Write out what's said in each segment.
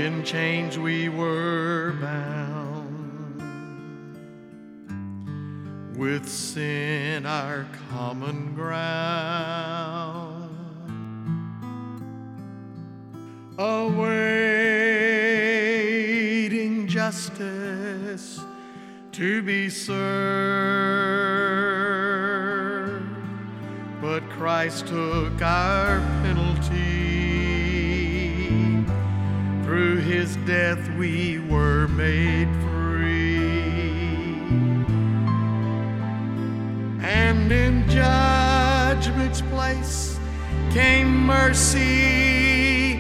in chains we were bound, with sin our common ground, awaiting justice to be served. But Christ took our penalty. Through his death we were made free. And in judgment's place came mercy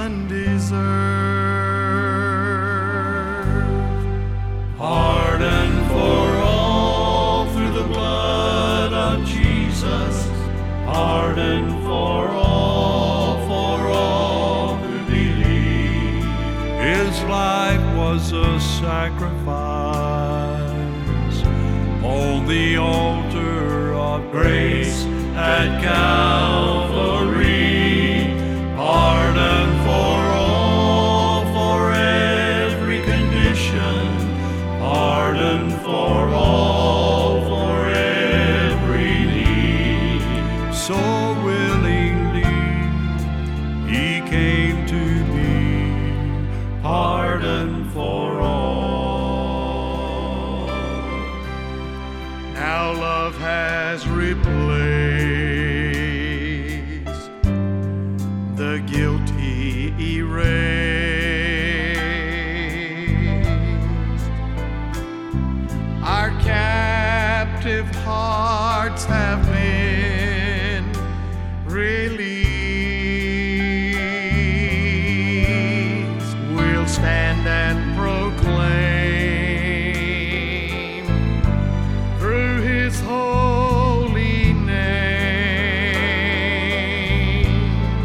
undeserved. Pardon for all through the blood of Jesus. Pardon for all who believe. His life was a sacrifice on the altar of grace at Calvary. Pardon for all, for every condition. Pardon for all, for every need. So willingly he came to be. Pardon for all. Now love has replaced the guilty erased. Our captive hearts have been released. We'll stand and proclaim through his holy name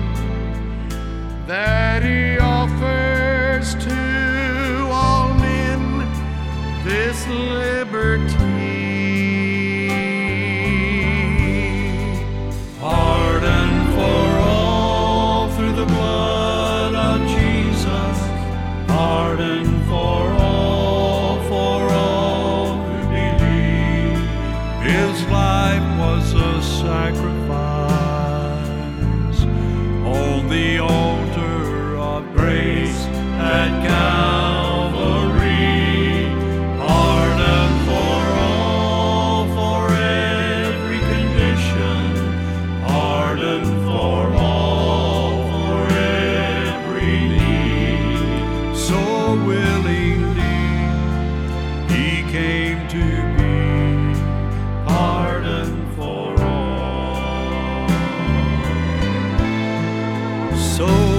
that he offers to all men this liberty. Pardon for all through the blood of Jesus. Pardon for all who believe. His life was a sacrifice on the altar of grace at Calvary. Pardon for all, for every condition. Pardon for all, for every need. So willingly he came to be. Pardon for all. So